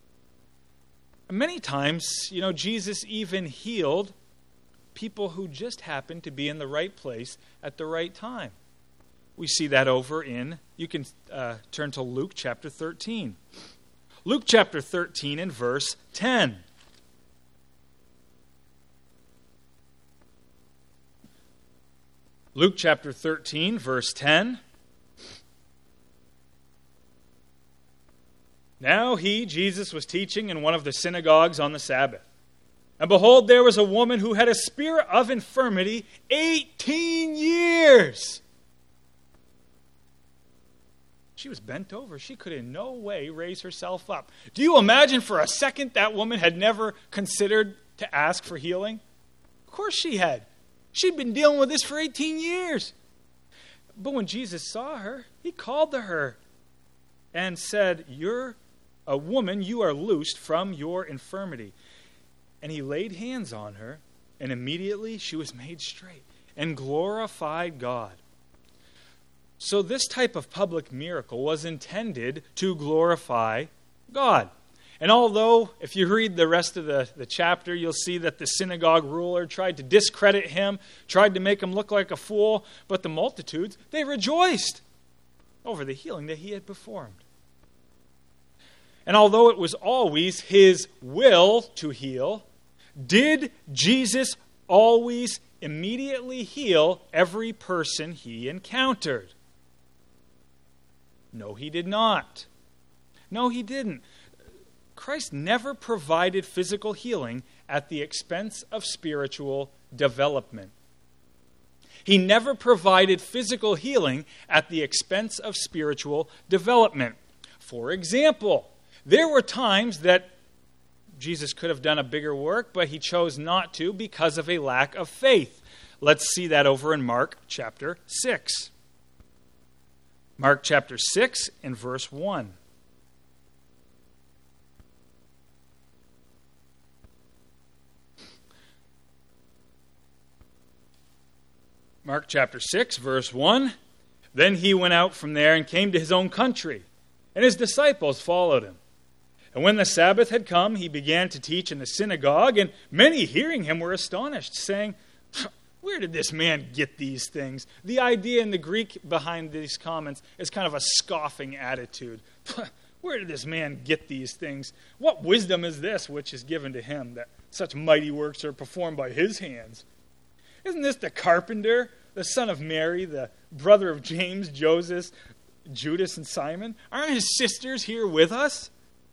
Many times, you know, Jesus even healed people who just happened to be in the right place at the right time. We see that over in, you can uh, turn to Luke chapter thirteen. Luke chapter thirteen and verse ten. Luke chapter thirteen, verse ten. Now he, Jesus, was teaching in one of the synagogues on the Sabbath. And behold, there was a woman who had a spirit of infirmity eighteen years. She was bent over. She could in no way raise herself up. Do you imagine for a second that woman had never considered to ask for healing? Of course she had. She'd been dealing with this for eighteen years. But when Jesus saw her, he called to her and said, you're a woman, you are loosed from your infirmity. And he laid hands on her, and immediately she was made straight and glorified God. So this type of public miracle was intended to glorify God. And although, if you read the rest of the, the chapter, you'll see that the synagogue ruler tried to discredit him, tried to make him look like a fool, but the multitudes, they rejoiced over the healing that he had performed. And although it was always his will to heal, did Jesus always immediately heal every person he encountered? No, he did not. No, he didn't. Christ never provided physical healing at the expense of spiritual development. He never provided physical healing at the expense of spiritual development. For example, there were times that Jesus could have done a bigger work, but he chose not to because of a lack of faith. Let's see that over in Mark chapter six. Mark chapter six and verse one. Mark chapter six, verse one. Then he went out from there and came to his own country, and his disciples followed him. And when the Sabbath had come, he began to teach in the synagogue, and many hearing him were astonished, saying, "Where did this man get these things?" The idea in the Greek behind these comments is kind of a scoffing attitude. Where did this man get these things? What wisdom is this which is given to him, that such mighty works are performed by his hands? Isn't this the carpenter, the son of Mary, the brother of James, Joseph, Judas, and Simon? Aren't his sisters here with us?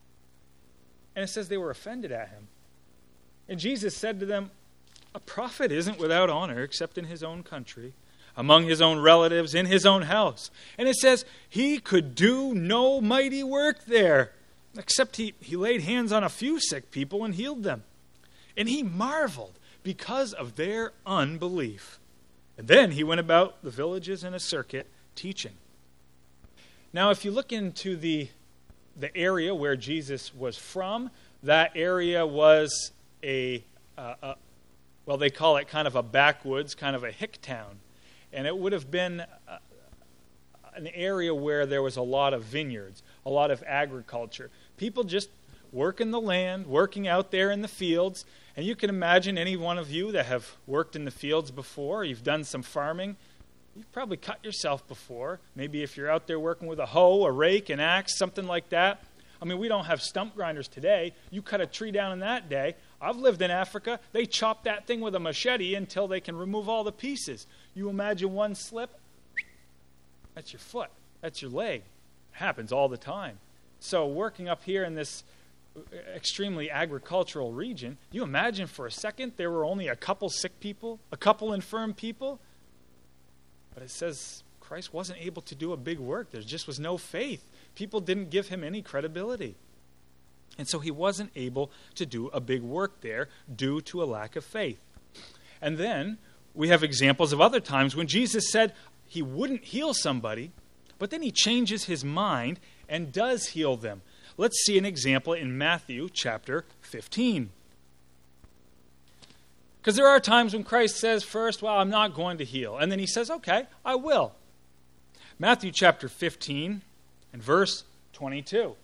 And it says they were offended at him. And Jesus said to them, "A prophet isn't without honor except in his own country, among his own relatives, in his own house." And it says he could do no mighty work there, except he, he laid hands on a few sick people and healed them. And he marveled because of their unbelief. And then he went about the villages in a circuit teaching. Now, if you look into the, the area where Jesus was from, that area was a, uh, a, well, they call it kind of a backwoods, kind of a hick town. And it would have been uh, an area where there was a lot of vineyards, a lot of agriculture. People just working the land, working out there in the fields. And you can imagine any one of you that have worked in the fields before, you've done some farming, you've probably cut yourself before. Maybe if you're out there working with a hoe, a rake, an axe, something like that. I mean, we don't have stump grinders today. You cut a tree down in that day. I've lived in Africa. They chop that thing with a machete until they can remove all the pieces. You imagine one slip, that's your foot, that's your leg. It happens all the time. So working up here in this extremely agricultural region, you imagine for a second there were only a couple sick people, a couple infirm people? But it says Christ wasn't able to do a big work. There just was no faith. People didn't give him any credibility. And so he wasn't able to do a big work there due to a lack of faith. And then we have examples of other times when Jesus said he wouldn't heal somebody, but then he changes his mind and does heal them. Let's see an example in Matthew chapter fifteen. Because there are times when Christ says first, well, I'm not going to heal. And then he says, okay, I will. Matthew chapter fifteen and verse twenty-two.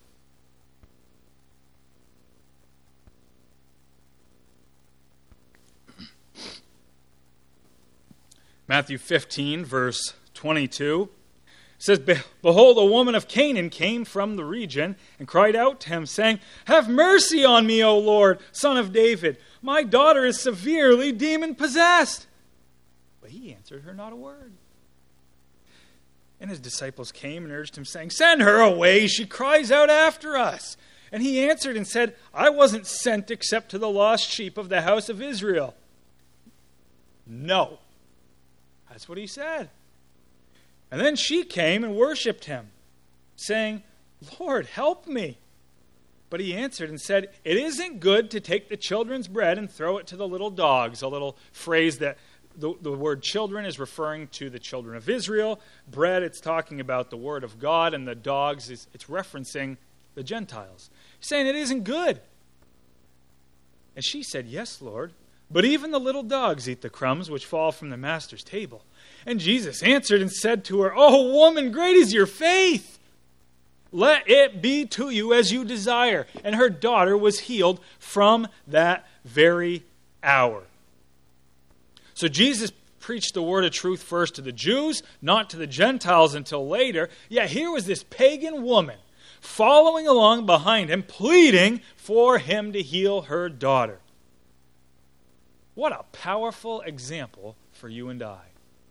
Matthew fifteen, verse twenty-two. It says, "Behold, a woman of Canaan came from the region and cried out to him, saying, 'Have mercy on me, O Lord, Son of David. My daughter is severely demon-possessed.' But he answered her not a word. And his disciples came and urged him, saying, 'Send her away. She cries out after us.' And he answered and said, 'I wasn't sent except to the lost sheep of the house of Israel.'" No. That's what he said. And then she came and worshipped him, saying, "Lord, help me." But he answered and said, "It isn't good to take the children's bread and throw it to the little dogs." A little phrase that the, the word children is referring to the children of Israel. Bread, it's talking about the word of God. And the dogs, is it's referencing the Gentiles. He's saying it isn't good. And she said, "Yes, Lord. But even the little dogs eat the crumbs which fall from the master's table." And Jesus answered and said to her, "Oh, woman, great is your faith. Let it be to you as you desire. And her daughter was healed from that very hour. So Jesus preached the word of truth first to the Jews, not to the Gentiles until later. Yet here was this pagan woman following along behind him, pleading for him to heal her daughter. What a powerful example for you and I.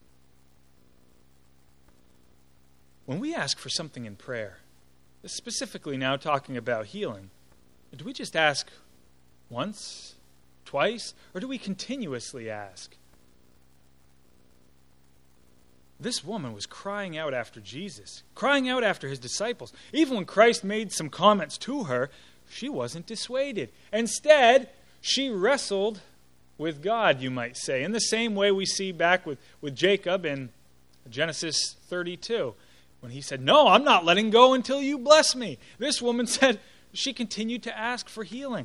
When we ask for something in prayer, specifically now talking about healing, do we just ask once, twice, or do we continuously ask? This woman was crying out after Jesus, crying out after his disciples. Even when Christ made some comments to her, she wasn't dissuaded. Instead, she wrestled with God, you might say, in the same way we see back with, with Jacob in Genesis thirty-two, when he said, "No, I'm not letting go until you bless me." This woman said she continued to ask for healing.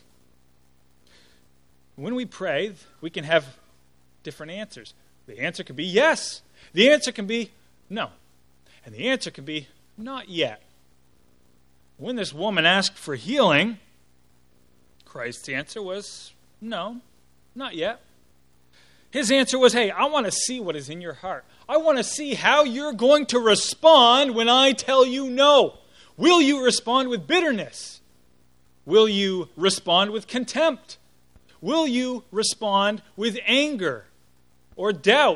When we pray, we can have different answers. The answer can be yes. The answer can be no. And the answer can be not yet. When this woman asked for healing, Christ's answer was no, not yet. His answer was, hey, I want to see what is in your heart. I want to see how you're going to respond when I tell you no. Will you respond with bitterness? Will you respond with contempt? Will you respond with anger or doubt?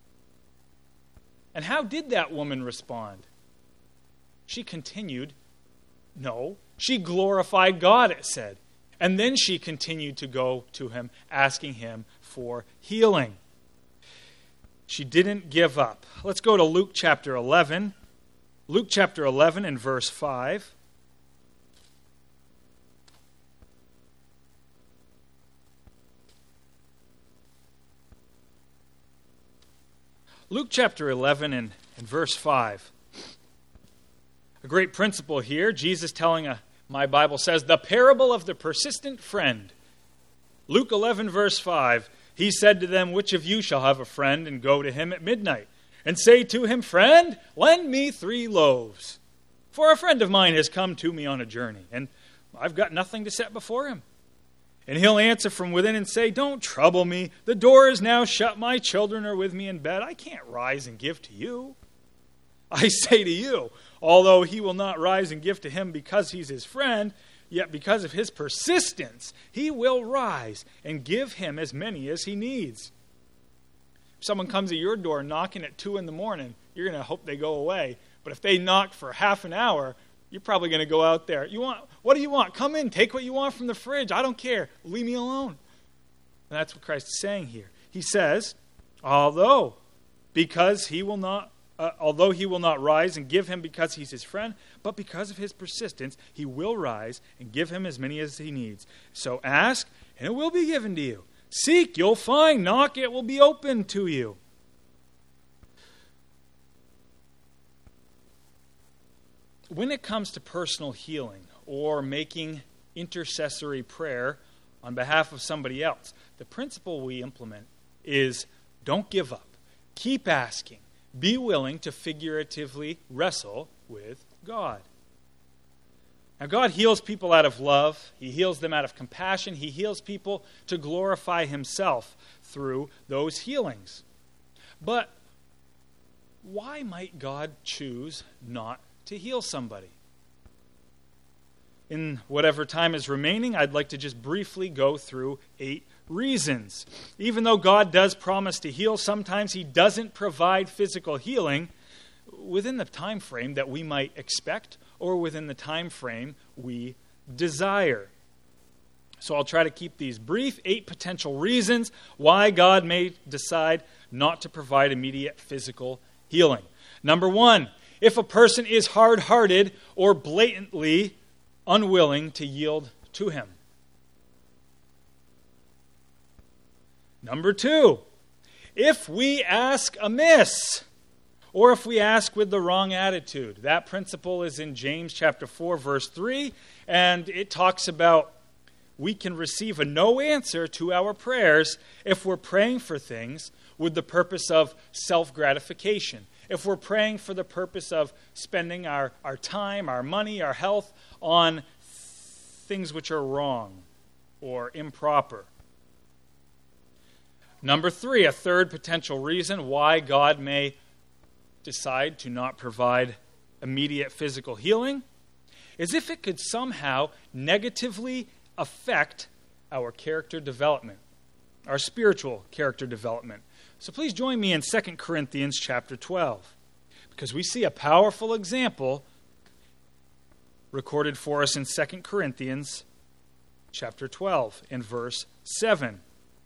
And how did that woman respond? She continued, no. She glorified God, it said. And then she continued to go to him, asking him for healing. She didn't give up. Let's go to Luke chapter eleven. Luke chapter eleven and verse five. Luke chapter eleven and, and verse five. A great principle here. Jesus telling, a, my Bible says, the parable of the persistent friend. Luke eleven verse five. He said to them, which of you shall have a friend and go to him at midnight and say to him, friend, lend me three loaves. For a friend of mine has come to me on a journey, and I've got nothing to set before him. And he'll answer from within and say, don't trouble me. The door is now shut. My children are with me in bed. I can't rise and give to you. I say to you, although he will not rise and give to him because he's his friend, yet because of his persistence, he will rise and give him as many as he needs. If someone comes at your door knocking at two in the morning, you're going to hope they go away. But if they knock for half an hour, you're probably going to go out there. You want? What do you want? Come in. Take what you want from the fridge. I don't care. Leave me alone. And that's what Christ is saying here. He says, although, because he will not, uh, although he will not rise and give him because he's his friend, but because of his persistence, he will rise and give him as many as he needs. So ask, and it will be given to you. Seek, you'll find. Knock, it will be opened to you. When it comes to personal healing or making intercessory prayer on behalf of somebody else, the principle we implement is don't give up. Keep asking. Be willing to figuratively wrestle with God. Now, God heals people out of love. He heals them out of compassion. He heals people to glorify himself through those healings. But why might God choose not to heal somebody? In whatever time is remaining, I'd like to just briefly go through eight reasons. Even though God does promise to heal, sometimes he doesn't provide physical healing within the time frame that we might expect or within the time frame we desire. So I'll try to keep these brief. Eight potential reasons why God may decide not to provide immediate physical healing. Number one, if a person is hard-hearted or blatantly unwilling to yield to him. Number two, if we ask amiss, or if we ask with the wrong attitude. That principle is in James chapter four, verse three, and it talks about we can receive a no answer to our prayers if we're praying for things with the purpose of self-gratification. if we're praying for the purpose of spending our, our time, our money, our health on things which are wrong or improper. Number three, a third potential reason why God may decide to not provide immediate physical healing is if it could somehow negatively affect our character development, our spiritual character development. So please join me in Second Corinthians chapter twelve, because we see a powerful example recorded for us in Second Corinthians chapter twelve in verse seven.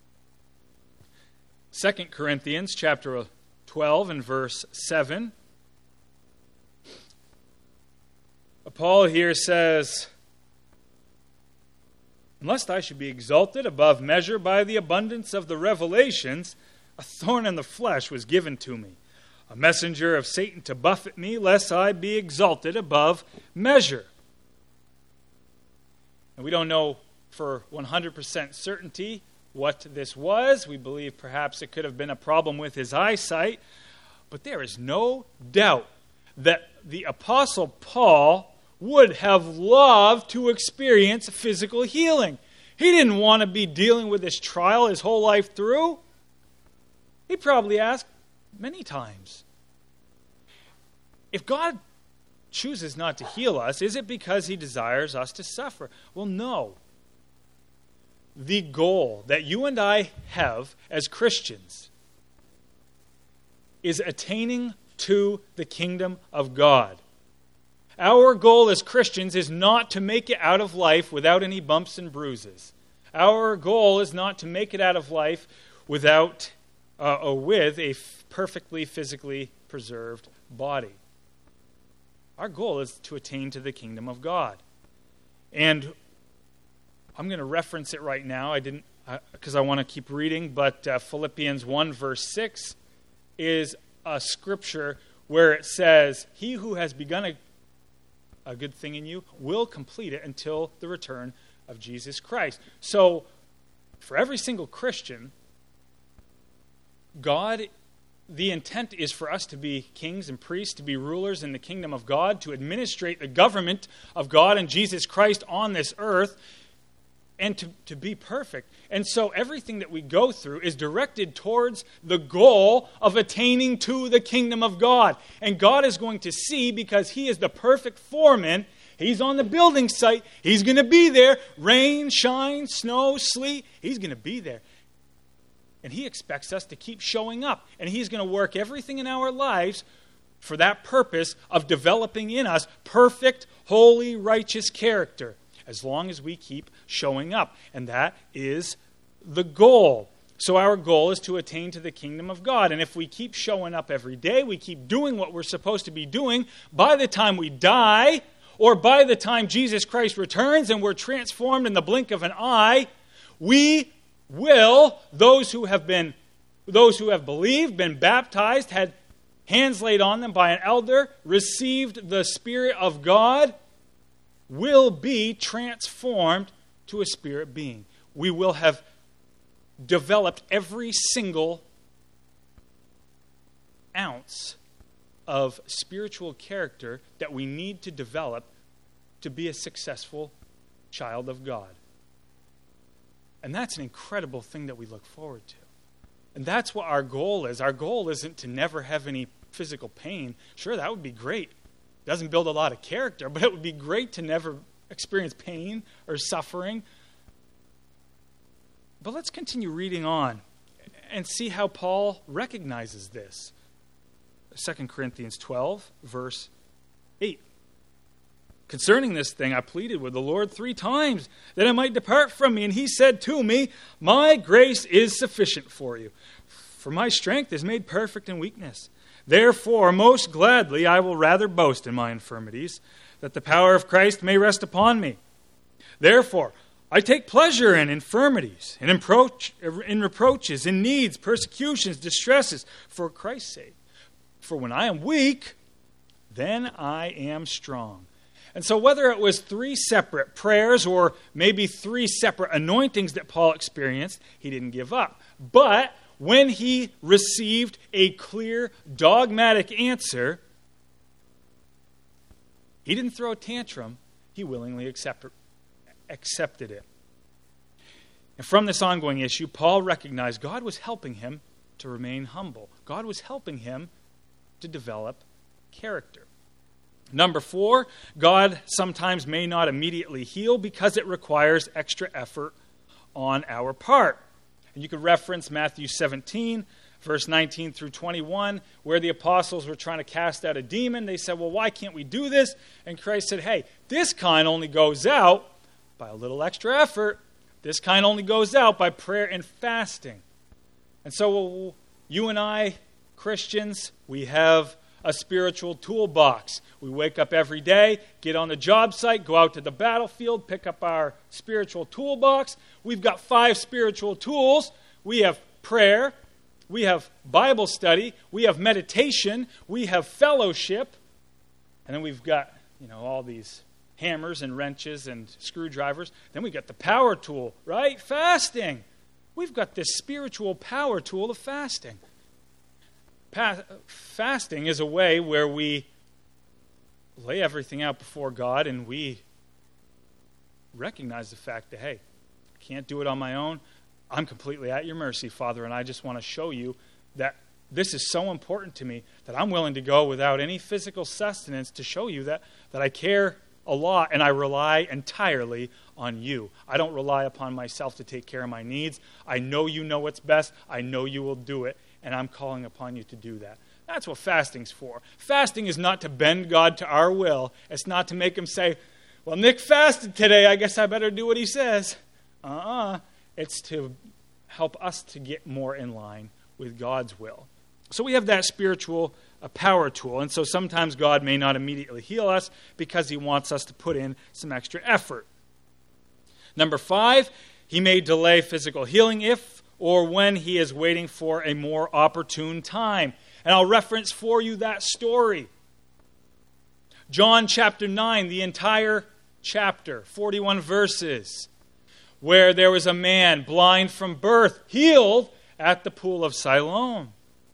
Second Corinthians chapter twelve and verse seven. Paul here says, "Unless I should be exalted above measure by the abundance of the revelations, a thorn in the flesh was given to me, a messenger of Satan to buffet me, lest I be exalted above measure." And we don't know for one hundred percent certainty what this was. We believe perhaps it could have been a problem with his eyesight. But there is no doubt that the Apostle Paul would have loved to experience physical healing. He didn't want to be dealing with this trial his whole life through. He probably asked many times, if God chooses not to heal us, is it because he desires us to suffer? Well, no. The goal that you and I have as Christians is attaining to the kingdom of God. Our goal as Christians is not to make it out of life without any bumps and bruises. Our goal is not to make it out of life without uh, or with a f- perfectly physically preserved body. Our goal is to attain to the kingdom of God. And I'm going to reference it right now. I didn't, because uh, I want to keep reading, but uh, Philippians one verse six is a scripture where it says, "He who has begun a, a good thing in you will complete it until the return of Jesus Christ." So, for every single Christian, God, the intent is for us to be kings and priests, to be rulers in the kingdom of God, to administrate the government of God and Jesus Christ on this earth, and to, to be perfect. And so everything that we go through is directed towards the goal of attaining to the kingdom of God. And God is going to see, because he is the perfect foreman, he's on the building site, he's going to be there, rain, shine, snow, sleet, he's going to be there. And he expects us to keep showing up. And he's going to work everything in our lives for that purpose of developing in us perfect, holy, righteous character, as long as we keep showing up. And that is the goal. So our goal is to attain to the kingdom of God. And if we keep showing up every day, we keep doing what we're supposed to be doing, by the time we die, or by the time Jesus Christ returns and we're transformed in the blink of an eye, we will, those who have been, those who have believed, been baptized, had hands laid on them by an elder, received the Spirit of God, will be transformed to a spirit being. We will have developed every single ounce of spiritual character that we need to develop to be a successful child of God. And that's an incredible thing that we look forward to. And that's what our goal is. Our goal isn't to never have any physical pain. Sure, that would be great. Doesn't build a lot of character, but it would be great to never experience pain or suffering. But let's continue reading on and see how Paul recognizes this. Second Corinthians twelve, verse eight. "Concerning this thing, I pleaded with the Lord three times that it might depart from me. And he said to me, 'My grace is sufficient for you, for my strength is made perfect in weakness. Therefore, most gladly, I will rather boast in my infirmities, that the power of Christ may rest upon me. Therefore, I take pleasure in infirmities, in, reproach, in reproaches, in needs, persecutions, distresses, for Christ's sake. For when I am weak, then I am strong.'" And so whether it was three separate prayers or maybe three separate anointings that Paul experienced, he didn't give up. But when he received a clear, dogmatic answer, he didn't throw a tantrum. He willingly accepted, accepted it. And from this ongoing issue, Paul recognized God was helping him to remain humble. God was helping him to develop character. Number four, God sometimes may not immediately heal because it requires extra effort on our part. And you could reference Matthew seventeen, verse nineteen through twenty-one, where the apostles were trying to cast out a demon. They said, well, why can't we do this? And Christ said, hey, this kind only goes out by a little extra effort. This kind only goes out by prayer and fasting. And so you and I, Christians, we have a spiritual toolbox. We wake up every day, get on the job site, go out to the battlefield, pick up our spiritual toolbox. We've got five spiritual tools. We have prayer, we have Bible study, we have meditation, we have fellowship, and then we've got, you know, all these hammers and wrenches and screwdrivers. Then we got the power tool, right? Fasting. We've got this spiritual power tool of fasting. Pa- fasting is a way where we lay everything out before God and we recognize the fact that, hey, I can't do it on my own. I'm completely at your mercy, Father, and I just want to show you that this is so important to me that I'm willing to go without any physical sustenance to show you that, that I care a lot and I rely entirely on you. I don't rely upon myself to take care of my needs. I know you know what's best. I know you will do it. And I'm calling upon you to do that. That's what fasting's for. Fasting is not to bend God to our will. It's not to make him say, well, Nick fasted today. I guess I better do what he says. Uh-uh. It's to help us to get more in line with God's will. So we have that spiritual uh, power tool. And so sometimes God may not immediately heal us because he wants us to put in some extra effort. Number five, he may delay physical healing if or when he is waiting for a more opportune time. And I'll reference for you that story. John chapter nine, the entire chapter, forty-one verses, where there was a man blind from birth, healed at the pool of Siloam.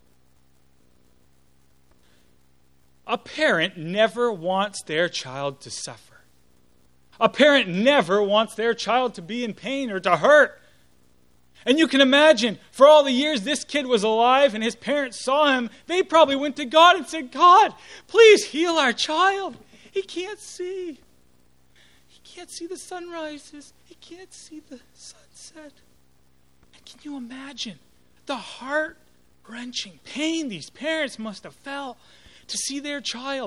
A parent never wants their child to suffer. A parent never wants their child to be in pain or to hurt. And you can imagine, for all the years this kid was alive and his parents saw him, they probably went to God and said, God, please heal our child. He can't see. He can't see the sunrises. He can't see the sunset. And can you imagine the heart-wrenching pain these parents must have felt to see their child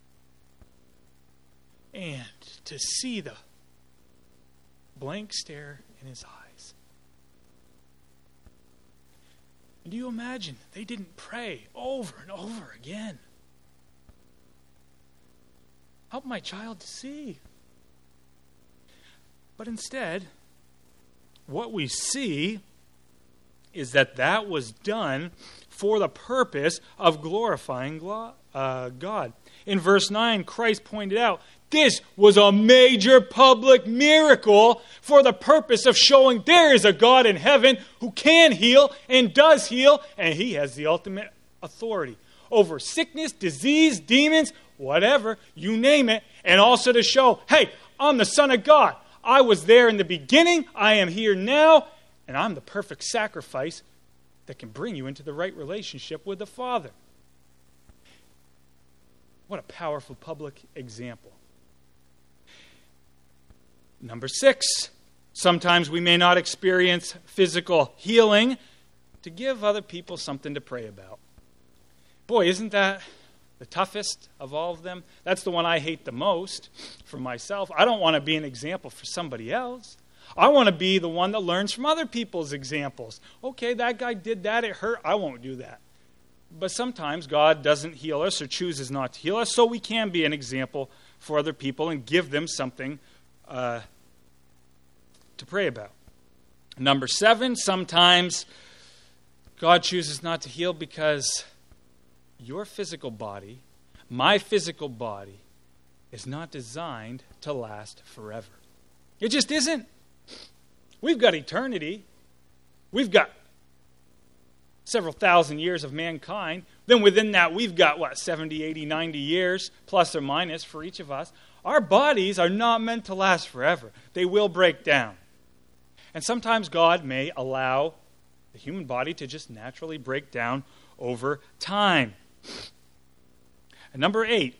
and to see the blank stare in his eyes? And do you imagine they didn't pray over and over again? Help my child to see. But instead, what we see is that that was done for the purpose of glorifying uh, God. In verse nine, Christ pointed out, this was a major public miracle for the purpose of showing there is a God in heaven who can heal and does heal, and he has the ultimate authority over sickness, disease, demons, whatever, you name it, and also to show, hey, I'm the Son of God. I was there in the beginning, I am here now, and I'm the perfect sacrifice that can bring you into the right relationship with the Father. What a powerful public example. Number six, sometimes we may not experience physical healing to give other people something to pray about. Boy, isn't that the toughest of all of them? That's the one I hate the most for myself. I don't want to be an example for somebody else. I want to be the one that learns from other people's examples. Okay, that guy did that, it hurt, I won't do that. But sometimes God doesn't heal us or chooses not to heal us, so we can be an example for other people and give them something uh, to pray about. Number seven, sometimes God chooses not to heal because your physical body, my physical body, is not designed to last forever. It just isn't. We've got eternity. We've got several thousand years of mankind. Then within that, we've got, what, seventy, eighty, ninety years, plus or minus for each of us. Our bodies are not meant to last forever. They will break down. And sometimes God may allow the human body to just naturally break down over time. And number eight,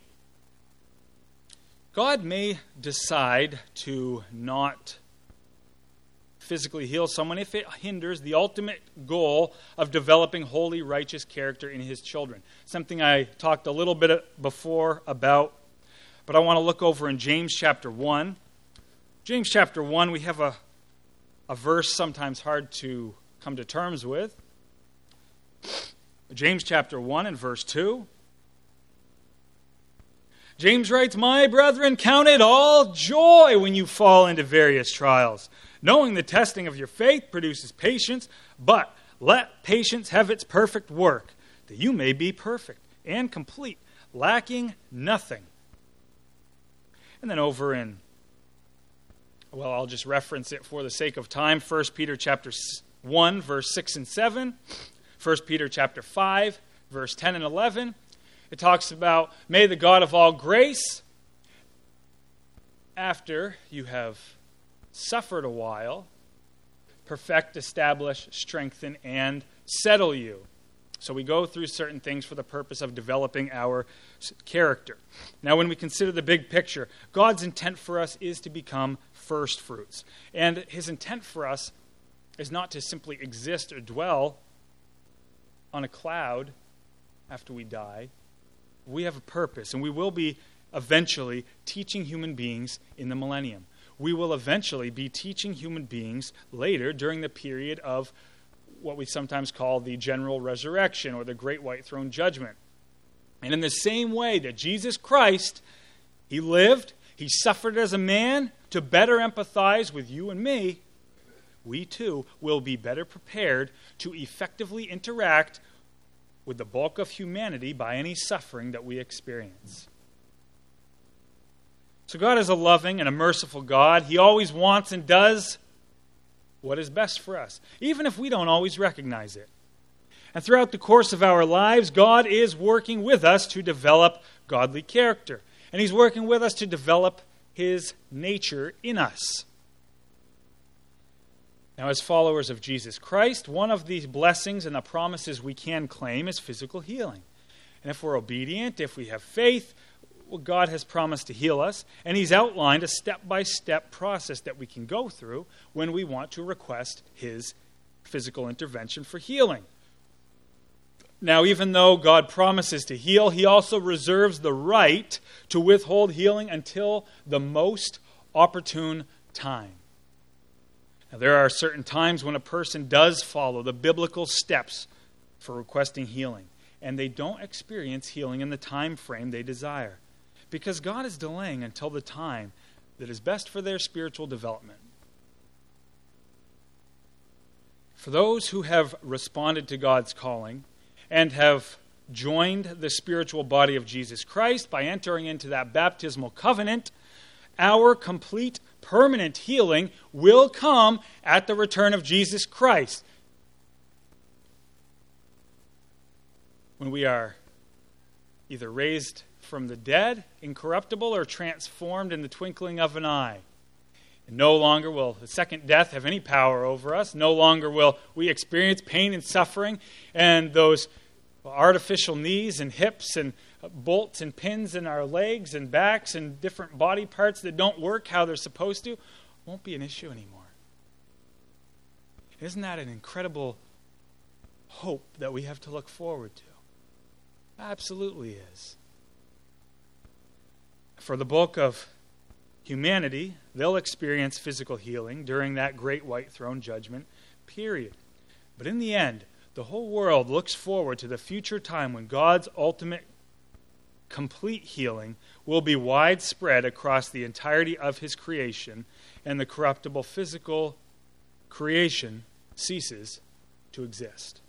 God may decide to not physically heal someone if it hinders the ultimate goal of developing holy, righteous character in his children. Something I talked a little bit before about, but I want to look over in James chapter one. James chapter one, we have a, a verse sometimes hard to come to terms with. James chapter one and verse two. James writes, "My brethren, count it all joy when you fall into various trials, knowing the testing of your faith produces patience, but let patience have its perfect work, that you may be perfect and complete, lacking nothing." And then over in, well, I'll just reference it for the sake of time, First Peter chapter one, verse six and seven, First Peter chapter five, verse ten and eleven. It talks about, "May the God of all grace, after you have suffered a while, perfect, establish, strengthen, and settle you." So we go through certain things for the purpose of developing our character. Now, when we consider the big picture, God's intent for us is to become first fruits. And his intent for us is not to simply exist or dwell on a cloud after we die. We have a purpose, and we will be eventually teaching human beings in the millennium. We will eventually be teaching human beings later during the period of what we sometimes call the general resurrection or the great white throne judgment. And in the same way that Jesus Christ, he lived, he suffered as a man to better empathize with you and me, we too will be better prepared to effectively interact with the bulk of humanity by any suffering that we experience. So God is a loving and a merciful God. He always wants and does what is best for us, even if we don't always recognize it. And throughout the course of our lives, God is working with us to develop godly character. And he's working with us to develop his nature in us. Now, as followers of Jesus Christ, one of the blessings and the promises we can claim is physical healing. And if we're obedient, if we have faith, well, God has promised to heal us, and he's outlined a step-by-step process that we can go through when we want to request his physical intervention for healing. Now, even though God promises to heal, he also reserves the right to withhold healing until the most opportune time. Now, there are certain times when a person does follow the biblical steps for requesting healing, and they don't experience healing in the time frame they desire, because God is delaying until the time that is best for their spiritual development. For those who have responded to God's calling and have joined the spiritual body of Jesus Christ by entering into that baptismal covenant, our complete permanent healing will come at the return of Jesus Christ, when we are either raised from the dead, incorruptible, or transformed in the twinkling of an eye. And no longer will the second death have any power over us. No longer will we experience pain and suffering and those artificial knees and hips and bolts and pins in our legs and backs and different body parts that don't work how they're supposed to. Won't be an issue anymore. Isn't that an incredible hope that we have to look forward to? Absolutely is. For the bulk of humanity, they'll experience physical healing during that great white throne judgment period. But in the end, the whole world looks forward to the future time when God's ultimate complete healing will be widespread across the entirety of his creation, and the corruptible physical creation ceases to exist.